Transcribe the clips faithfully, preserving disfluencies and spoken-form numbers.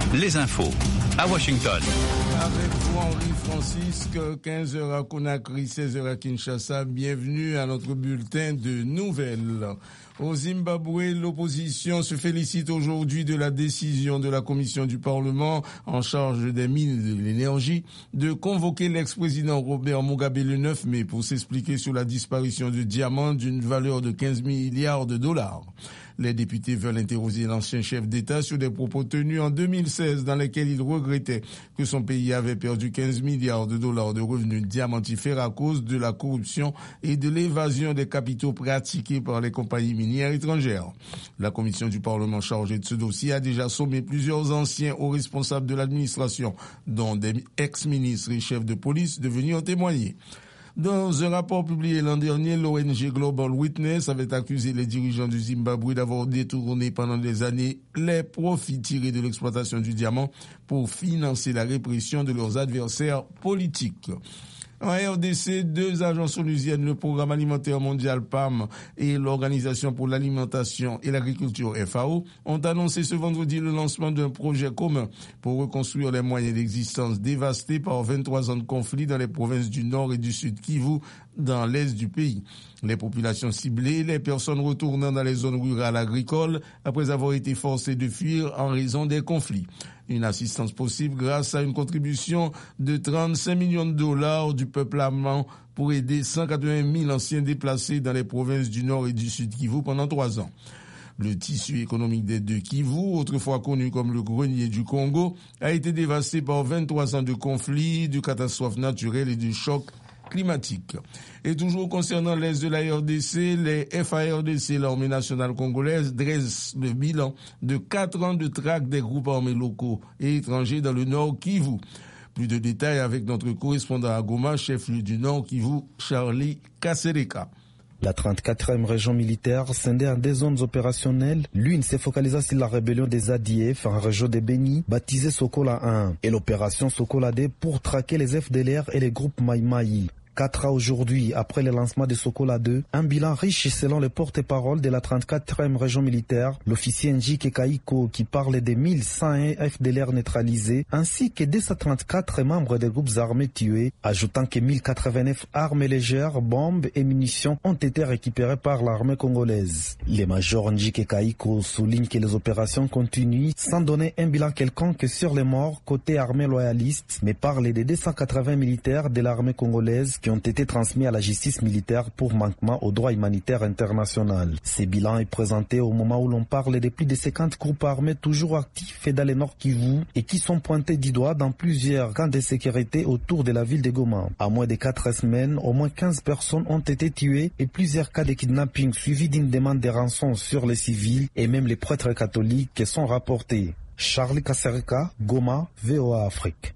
les infos à Washington. Avec vous, Henri Francisque, quinze heures à Conakry, seize heures à Kinshasa. Bienvenue à notre bulletin de nouvelles. Au Zimbabwe, l'opposition se félicite aujourd'hui de la décision de la commission du Parlement en charge des mines et de l'énergie de convoquer l'ex-président Robert Mugabe le neuf mai pour s'expliquer sur la disparition de diamants d'une valeur de quinze milliards de dollars. Les députés veulent interroger l'ancien chef d'État sur des propos tenus en deux mille seize dans lesquels il regrettait que son pays avait perdu quinze milliards de dollars de revenus diamantifères à cause de la corruption et de l'évasion des capitaux pratiqués par les compagnies minières étrangères. La commission du Parlement chargée de ce dossier a déjà sommé plusieurs anciens hauts responsables de l'administration, dont des ex-ministres et chefs de police, de venir témoigner. Dans un rapport publié l'an dernier, l'O N G Global Witness avait accusé les dirigeants du Zimbabwe d'avoir détourné pendant des années les profits tirés de l'exploitation du diamant pour financer la répression de leurs adversaires politiques. En R D C, deux agences onusiennes, le Programme alimentaire mondial P A M et l'Organisation pour l'alimentation et l'agriculture F A O, ont annoncé ce vendredi le lancement d'un projet commun pour reconstruire les moyens d'existence dévastés par vingt-trois ans de conflits dans les provinces du Nord et du Sud Kivu, dans l'Est du pays. Les populations ciblées, les personnes retournant dans les zones rurales agricoles après avoir été forcées de fuir en raison des conflits. Une assistance possible grâce à une contribution de trente-cinq millions de dollars du peuple allemand pour aider cent quatre-vingt mille anciens déplacés dans les provinces du Nord et du Sud Kivu pendant trois ans. Le tissu économique des deux Kivu, autrefois connu comme le grenier du Congo, a été dévasté par vingt-trois ans de conflits, de catastrophes naturelles et de chocs climatique. Et toujours concernant l'Est de la R D C, les F A R D C, l'armée nationale congolaise, dressent le bilan de quatre ans de traque des groupes armés locaux et étrangers dans le Nord Kivu. Plus de détails avec notre correspondant à Goma, chef-lieu du Nord Kivu, Charlie Kasereka. La trente-quatrième région militaire, scindée en deux zones opérationnelles, l'une s'est focalisée sur la rébellion des A D F en région de Beni, baptisée Sokola un, et l'opération Sokola deux pour traquer les F D L R et les groupes Maï Maï. Quatre ans aujourd'hui, après le lancement de Sokola deux, un bilan riche selon le porte-parole de la trente-quatrième région militaire, l'officier Njike Kaiko, qui parle de mille cent un F D L R neutralisés, ainsi que deux cent trente-quatre membres des groupes armés tués, ajoutant que mille quatre-vingt-neuf armes légères, bombes et munitions ont été récupérées par l'armée congolaise. Le major Njike Kaiko souligne que les opérations continuent sans donner un bilan quelconque sur les morts côté armée loyaliste, mais parle des deux cent quatre-vingts militaires de l'armée congolaise qui ont été transmis à la justice militaire pour manquement au droit humanitaire international. Ce bilan est présenté au moment où l'on parle de plus de cinquante groupes armés toujours actifs dans le Nord Kivu et qui sont pointés du doigt dans plusieurs camps de sécurité autour de la ville de Goma. À moins de quatre semaines, au moins quinze personnes ont été tuées et plusieurs cas de kidnapping suivis d'une demande de rançon sur les civils et même les prêtres catholiques sont rapportés. Charlie Kasereka, Goma, V O A Afrique.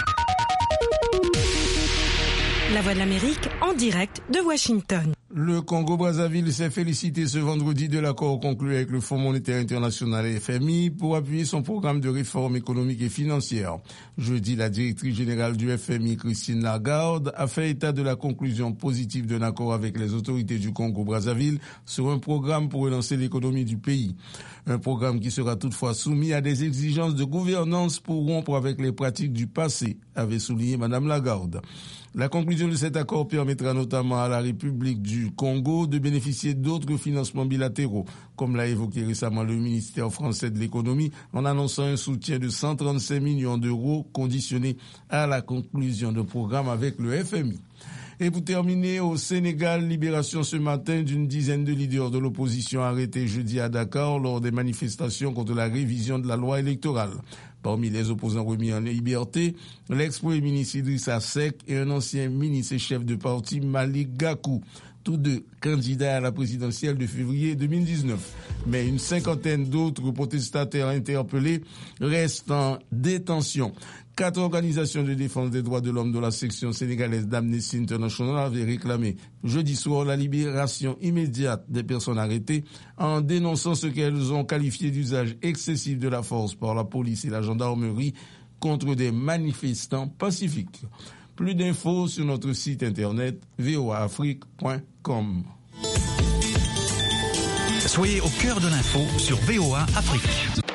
La Voix de l'Amérique en direct de Washington. Le Congo-Brazzaville s'est félicité ce vendredi de l'accord conclu avec le Fonds monétaire international et F M I pour appuyer son programme de réforme économique et financière. Jeudi, la directrice générale du F M I, Christine Lagarde, a fait état de la conclusion positive d'un accord avec les autorités du Congo-Brazzaville sur un programme pour relancer l'économie du pays. Un programme qui sera toutefois soumis à des exigences de gouvernance pour rompre avec les pratiques du passé, avait souligné Madame Lagarde. La conclusion de cet accord permettra notamment à la République du Congo de bénéficier d'autres financements bilatéraux, comme l'a évoqué récemment le ministère français de l'économie en annonçant un soutien de cent trente-cinq millions d'euros conditionné à la conclusion de programme avec le F M I. Et pour terminer, au Sénégal, libération ce matin d'une dizaine de leaders de l'opposition arrêtés jeudi à Dakar lors des manifestations contre la révision de la loi électorale. Parmi les opposants remis en liberté, l'ex-premier ministre Idrissa Seck et un ancien ministre et chef de parti Malik Gakou, tous deux candidats à la présidentielle de février deux mille dix-neuf. Mais une cinquantaine d'autres protestataires interpellés restent en détention. Quatre organisations de défense des droits de l'homme de la section sénégalaise d'Amnesty International avaient réclamé jeudi soir la libération immédiate des personnes arrêtées en dénonçant ce qu'elles ont qualifié d'usage excessif de la force par la police et la gendarmerie contre des manifestants pacifiques. Plus d'infos sur notre site internet v o a afrique point com. Soyez au cœur de l'info sur V O A Afrique.